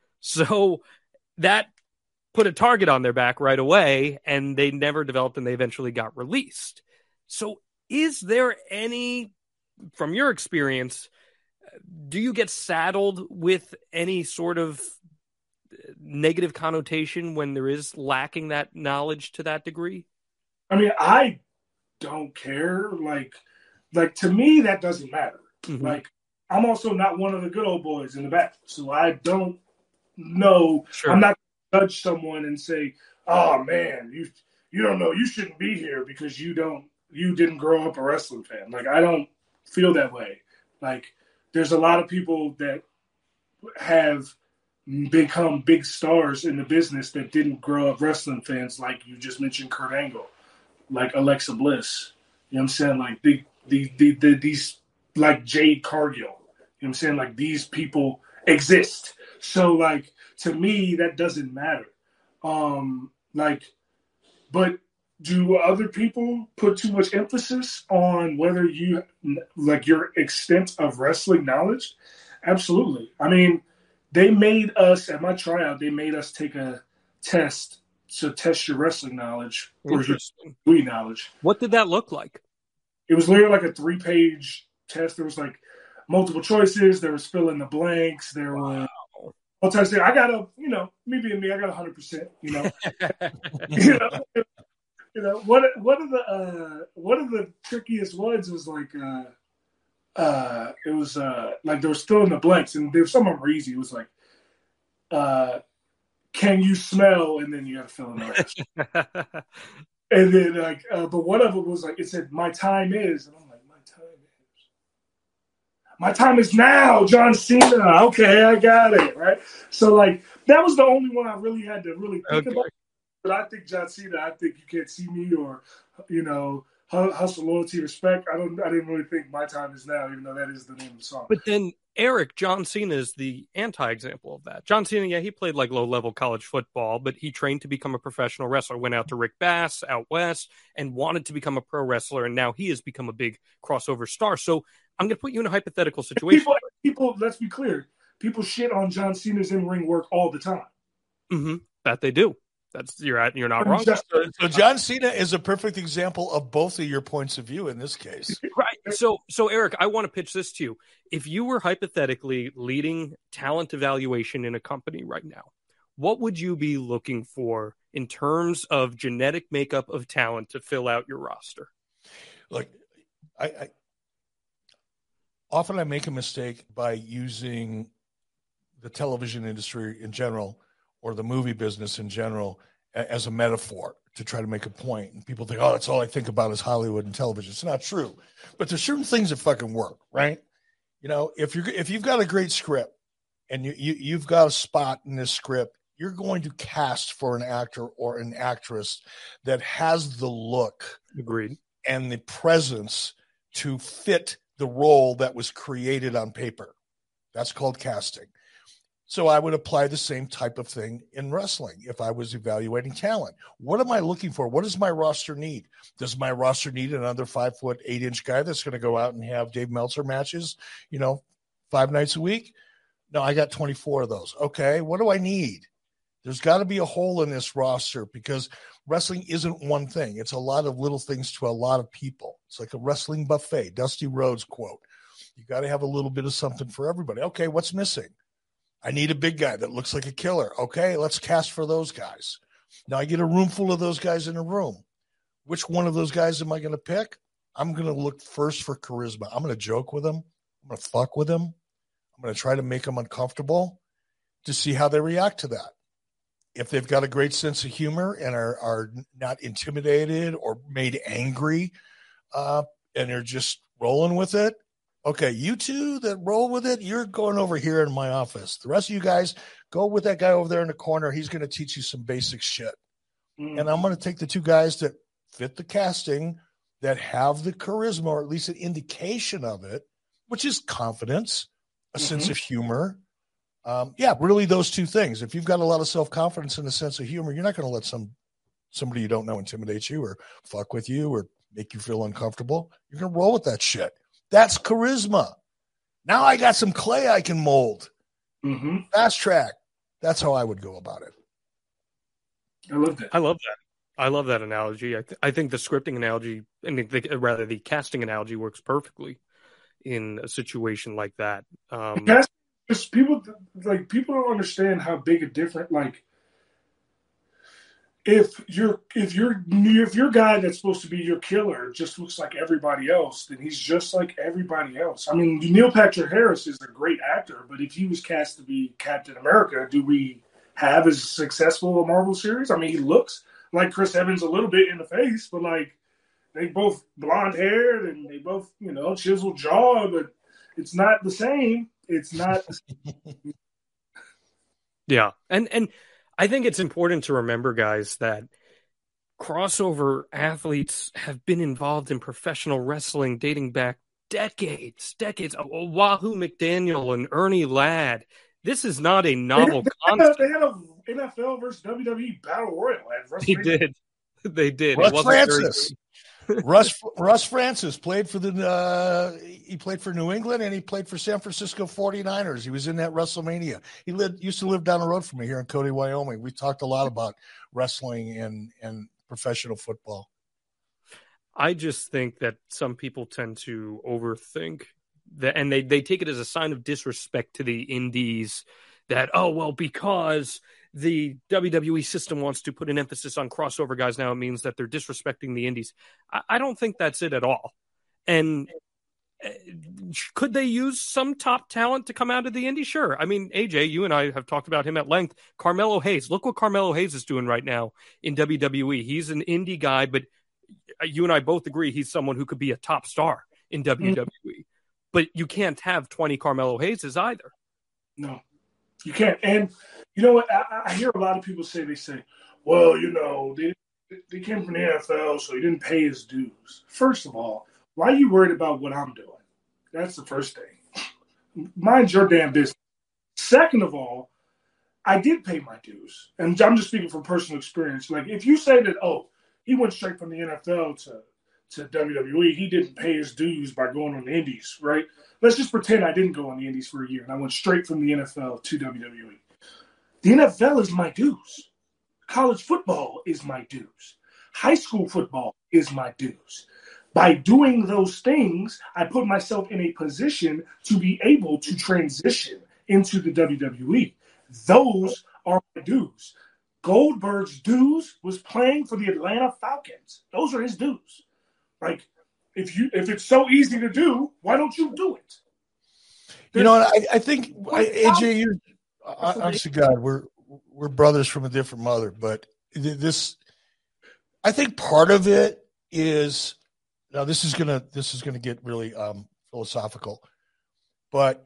So that put a target on their back right away, and they never developed, and they eventually got released. So is there any, from your experience, do you get saddled with any sort of negative connotation when there is lacking that knowledge to that degree? I mean, I don't care. Like, like to me, that doesn't matter. Mm-hmm. Like, I'm also not one of the good old boys in the back, so I don't know. Sure. I'm not going to judge someone and say, "Oh man, you you don't know. You shouldn't be here because you don't you didn't grow up a wrestling fan." Like, I don't feel that way. Like, there's a lot of people that have become big stars in the business that didn't grow up wrestling fans, like you just mentioned Kurt Angle, like Alexa Bliss. You know what I'm saying? Like the, the, the, the these like Jade Cargill. You know what I'm saying? Like these people exist. So like to me that doesn't matter. Um like but do other people put too much emphasis on whether you like your extent of wrestling knowledge? Absolutely. I mean, they made us, at my tryout, they made us take a test to test your wrestling knowledge or your movie knowledge. What did that look like? It was literally like a three-page test. There was like multiple choices. There was fill in the blanks. There wow. were all types of things. I got a, you know, me being me, I got one hundred percent, you know. you know, you know, one, one of the uh, one of the trickiest ones was like, uh, Uh, it was uh, like there was fill in the blanks, and there was some of them were easy. It was like, uh, "Can you smell?" And then you got to fill in the blanks. And then like, uh, but one of them was like, it said, "My time is," and I'm like, "My time is, my time is now." John Cena. Okay, I got it right. So like, that was the only one I really had to really think okay. about. But I think John Cena. I think You Can't See Me, or you know. Hustle, Loyalty, Respect. I don't. I didn't really think My Time Is Now, even though that is the name of the song. But then Eric, John Cena is the anti-example of that. John Cena, yeah, he played like low-level college football, but he trained to become a professional wrestler. Went out to Rick Bass out west and wanted to become a pro wrestler, and now he has become a big crossover star. So I'm going to put you in a hypothetical situation. People, people, let's be clear. People shit on John Cena's in-ring work all the time. Mm-hmm. That they do. That's you're at. You're not wrong. Just, so John Cena is a perfect example of both of your points of view in this case, right? So, so Eric, I want to pitch this to you. If you were hypothetically leading talent evaluation in a company right now, what would you be looking for in terms of genetic makeup of talent to fill out your roster? Look, I, I often I make a mistake by using the television industry in general, or the movie business in general, as a metaphor to try to make a point. And people think, oh, that's all I think about is Hollywood and television. It's not true. But there's certain things that fucking work, right? You know, if you're if you've got a great script and you, you you've got a spot in this script, you're going to cast for an actor or an actress that has the look, agreed, and the presence to fit the role that was created on paper. That's called casting. So I would apply the same type of thing in wrestling if I was evaluating talent. What am I looking for? What does my roster need? Does my roster need another five foot eight inch guy that's going to go out and have Dave Meltzer matches, you know, five nights a week? No, I got twenty-four of those. Okay, what do I need? There's got to be a hole in this roster because wrestling isn't one thing. It's a lot of little things to a lot of people. It's like a wrestling buffet, Dusty Rhodes quote. You got to have a little bit of something for everybody. Okay, what's missing? I need a big guy that looks like a killer. Okay, let's cast for those guys. Now I get a room full of those guys in a room. Which one of those guys am I going to pick? I'm going to look first for charisma. I'm going to joke with them. I'm going to fuck with them. I'm going to try to make them uncomfortable to see how they react to that. If they've got a great sense of humor and are, are not intimidated or made angry uh, and they're just rolling with it, okay, you two that roll with it, you're going over here in my office. The rest of you guys, go with that guy over there in the corner. He's going to teach you some basic shit. Mm. And I'm going to take the two guys that fit the casting, that have the charisma, or at least an indication of it, which is confidence, a mm-hmm. sense of humor. Um, yeah, really those two things. If you've got a lot of self-confidence and a sense of humor, you're not going to let some somebody you don't know intimidate you or fuck with you or make you feel uncomfortable, you're going to roll with that shit. That's charisma. Now I got some clay I can mold. Mm-hmm. Fast track. That's how I would go about it. I love that. I love that. I love that analogy. I, th- I think the scripting analogy, I mean, the, rather the casting analogy works perfectly in a situation like that. Um, Just people like people don't understand how big a different like if you're if you're if your guy that's supposed to be your killer just looks like everybody else, then he's just like everybody else. I mean, Neil Patrick Harris is a great actor, but if he was cast to be Captain America, do we have as successful a Marvel series? I mean, he looks like Chris Evans a little bit in the face, but like they both blonde haired and they both, you know, chiseled jaw, but it's not the same. It's not. Yeah. And, and I think it's important to remember, guys, that crossover athletes have been involved in professional wrestling dating back decades, decades. Wahoo McDaniel and Ernie Ladd. This is not a novel they, they concept. Had a, they had an N F L versus W W E Battle Royal. They did. They did. Russ Francis. Russ Russ Francis played for the uh, he played for New England and he played for San Francisco forty-niners. He was in that WrestleMania. He lived used to live down the road from me here in Cody, Wyoming. We talked a lot about wrestling and and professional football. I just think that some people tend to overthink that, and they, they take it as a sign of disrespect to the indies that, oh, well, because the W W E system wants to put an emphasis on crossover guys now, it means that they're disrespecting the indies. I, I don't think that's it at all. And uh, could they use some top talent to come out of the indie? Sure. I mean, A J, you and I have talked about him at length. Carmelo Hayes. Look what Carmelo Hayes is doing right now in W W E. He's an indie guy, but you and I both agree he's someone who could be a top star in W W E. Mm-hmm. But you can't have twenty Carmelo Hayeses either. No, you can't. And you know what? I, I hear a lot of people say, they say, well, you know, they, they came from the N F L, so he didn't pay his dues. First of all, why are you worried about what I'm doing? That's the first thing. Mind your damn business. Second of all, I did pay my dues. And I'm just speaking from personal experience. Like, if you say that, oh, he went straight from the N F L to, to W W E, he didn't pay his dues by going on the indies, right? Let's just pretend I didn't go on the indies for a year and I went straight from the N F L to W W E. The N F L is my dues. College football is my dues. High school football is my dues. By doing those things, I put myself in a position to be able to transition into the W W E. Those are my dues. Goldberg's dues was playing for the Atlanta Falcons. Those are his dues. Like, if you if it's so easy to do, why don't you do it? There's, you know, I, I think A J, you honestly, God, we're we're brothers from a different mother, but this, I think part of it is now this is gonna this is gonna get really um, philosophical, but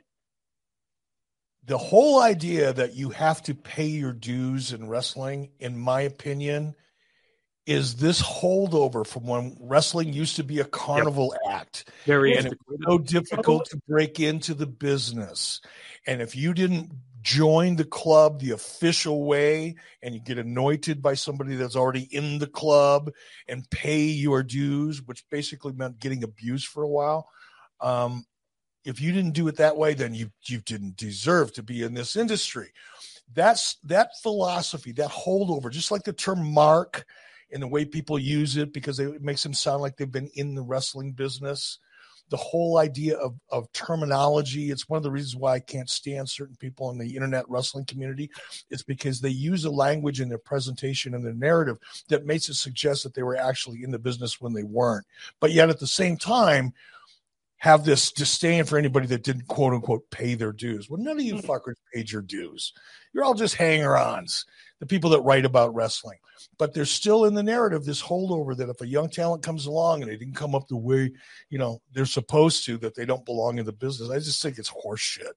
the whole idea that you have to pay your dues in wrestling, in my opinion, is this holdover from when wrestling used to be a carnival yep. act. Very and it was so difficult to break into the business. And if you didn't join the club the official way and you get anointed by somebody that's already in the club and pay your dues, which basically meant getting abused for a while, um, if you didn't do it that way, then you you didn't deserve to be in this industry. That's that philosophy, that holdover, just like the term mark and the way people use it because they, it makes them sound like they've been in the wrestling business. The whole idea of, of terminology, it's one of the reasons why I can't stand certain people in the internet wrestling community. It's because they use a language in their presentation and their narrative that makes it suggest that they were actually in the business when they weren't. But yet at the same time, have this disdain for anybody that didn't, quote unquote, pay their dues. Well, none of you fuckers paid your dues. You're all just hanger-ons, the people that write about wrestling. But there's still in the narrative this holdover that if a young talent comes along and they didn't come up the way, you know, they're supposed to, that they don't belong in the business. I just think it's horse shit.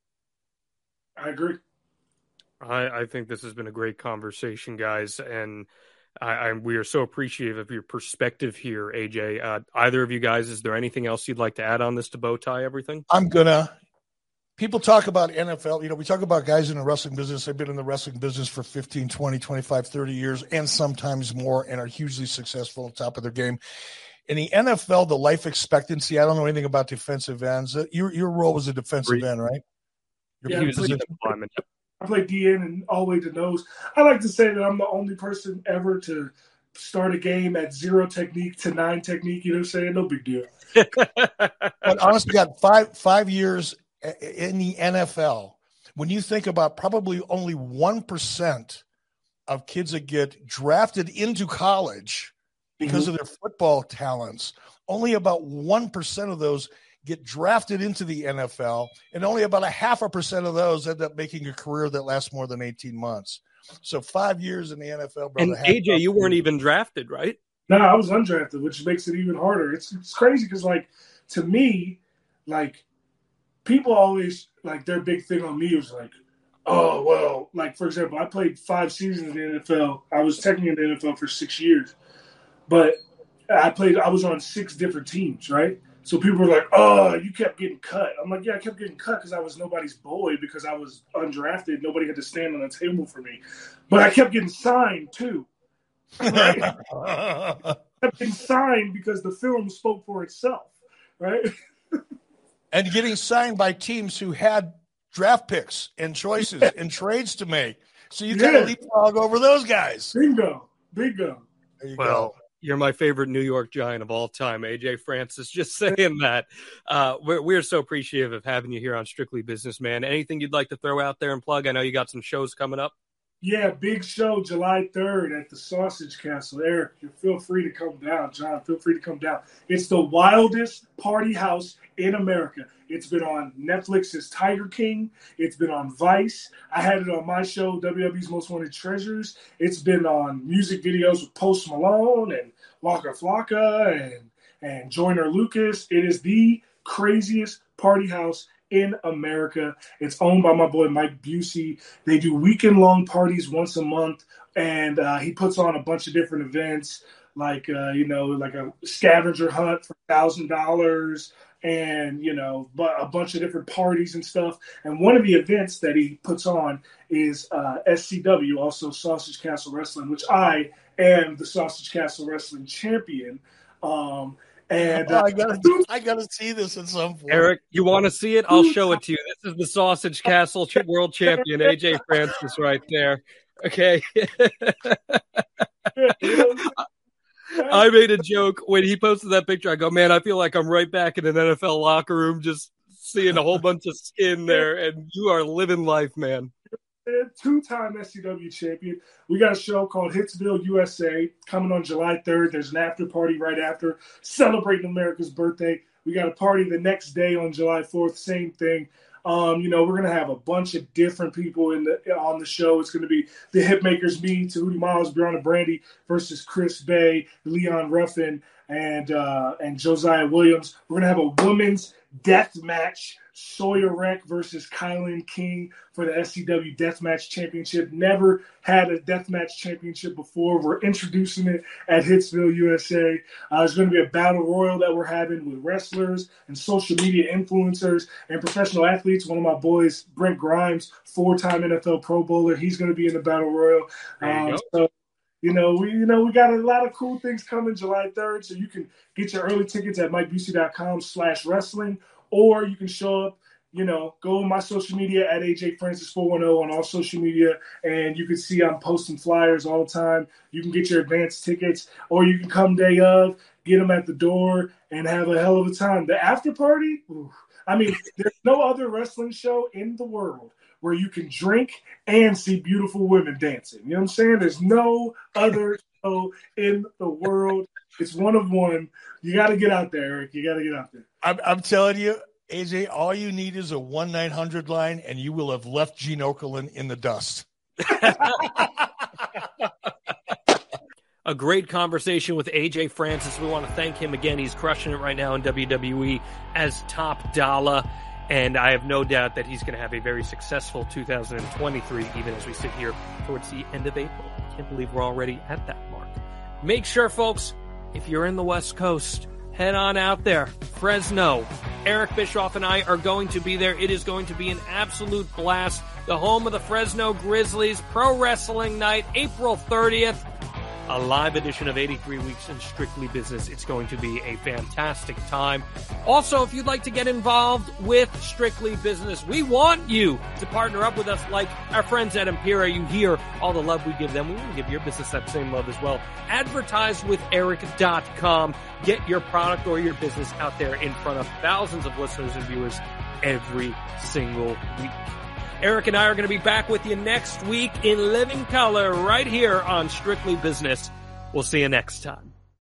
I agree. I, I think this has been a great conversation, guys, and I, I, we are so appreciative of your perspective here, A J. Uh, either of you guys, is there anything else you'd like to add on this to bow tie everything? I'm going to. People talk about N F L. You know, we talk about guys in the wrestling business. They've been in the wrestling business for fifteen, twenty, twenty-five, thirty years and sometimes more and are hugely successful on top of their game. In the N F L, the life expectancy, I don't know anything about defensive ends. Uh, Your your role was a defensive end, right? Your Yeah, He was a position? lineman. I play D N and all the way to nose. I like to say that I'm the only person ever to start a game at zero technique to nine technique. You know what I'm saying? No big deal. But honestly, got five five years in the N F L. When you think about probably only one percent of kids that get drafted into college because mm-hmm. of their football talents, only about one percent of those get drafted into the N F L, and only about a half a percent of those end up making a career that lasts more than eighteen months. So five years in the N F L, brother. And A J, you weren't even drafted, right? No, I was undrafted, which makes it even harder. It's it's crazy because, like, to me, like, people always, like, their big thing on me was like, oh, well, like, for example, I played five seasons in the N F L. I was technically in the N F L for six years. But I played, I was on six different teams, right? So people were like, oh, you kept getting cut. I'm like, yeah, I kept getting cut because I was nobody's boy because I was undrafted. Nobody had to stand on a table for me. But I kept getting signed, too. Right? I kept getting signed because the film spoke for itself, right? And getting signed by teams who had draft picks and choices yeah. and trades to make. So you kind yeah. of leapfrog over those guys. Bingo. Bingo. There you well, go. You're my favorite New York Giant of all time, A J Francis. Just saying that. Uh, we're, we're so appreciative of having you here on Strictly Business, man. Anything you'd like to throw out there and plug? I know you got some shows coming up. Yeah, big show July third at the Sausage Castle. Eric, you feel free to come down. John, feel free to come down. It's the wildest party house in America. It's been on Netflix's Tiger King. It's been on Vice. I had it on my show, W W E's Most Wanted Treasures. It's been on music videos with Post Malone and Waka Flocka and, and Joyner Lucas. It is the craziest party house in America. It's owned by my boy Mike Busey. They do weekend-long parties once a month, and uh, he puts on a bunch of different events, like uh, you know, like a scavenger hunt for a thousand dollars, and you know, but a bunch of different parties and stuff. And one of the events that he puts on is uh, S C W, also Sausage Castle Wrestling, which I am the Sausage Castle Wrestling champion. Um, And uh, oh, I gotta, I gotta see this at some point. Eric, you want to see it? I'll show it to you. This is the Sausage Castle World Champion, A J Francis, right there. Okay. I made a joke when he posted that picture. I go, man, I feel like I'm right back in an N F L locker room, just seeing a whole bunch of skin there, and you are living life, man. Two-time S C W champion. We got a show called Hitsville, U S A, coming on July third. There's an after party right after, celebrating America's birthday. We got a party the next day on July fourth, same thing. Um, you know, we're gonna have a bunch of different people in the on the show. It's gonna be the Hitmakers meet Tahuti Miles, Brianna Brandy versus Chris Bay, Leon Ruffin, and uh, and Josiah Williams. We're gonna have a women's death match. Sawyer Wreck versus Kylan King for the S C W Deathmatch Championship. Never had a Deathmatch Championship before. We're introducing it at Hitsville, U S A. Uh, there's going to be a battle royal that we're having with wrestlers and social media influencers and professional athletes. One of my boys, Brent Grimes, four-time N F L Pro Bowler, he's going to be in the battle royal. Um, so, you know, we you know we got a lot of cool things coming July third. So you can get your early tickets at mikebusey.com slash wrestling. Or you can show up, you know, go on my social media at A J Francis four one zero on all social media, and you can see I'm posting flyers all the time. You can get your advance tickets, or you can come day of, get them at the door, and have a hell of a time. The after party, ooh, I mean, there's no other wrestling show in the world where you can drink and see beautiful women dancing. You know what I'm saying? There's no other show in the world. It's one of one. You got to get out there, Eric. You got to get out there. I'm, I'm telling you, A J, all you need is a one nine hundred line, and you will have left Gene Okerlund in the dust. A great conversation with A J Francis. We want to thank him again. He's crushing it right now in W W E as Top Dollar, and I have no doubt that he's going to have a very successful two thousand twenty-three, even as we sit here towards the end of April. I can't believe we're already at that mark. Make sure, folks, if you're in the West Coast, head on out there. Fresno. Eric Bischoff and I are going to be there. It is going to be an absolute blast. The home of the Fresno Grizzlies Pro Wrestling Night, April thirtieth. a live edition of eighty-three Weeks in Strictly Business. It's going to be a fantastic time. Also, if you'd like to get involved with Strictly Business, we want you to partner up with us like our friends at Impera. You hear all the love we give them. We want to give your business that same love as well. advertise with eric dot com. Get your product or your business out there in front of thousands of listeners and viewers every single week. Eric and I are going to be back with you next week in living color right here on Strictly Business. We'll see you next time.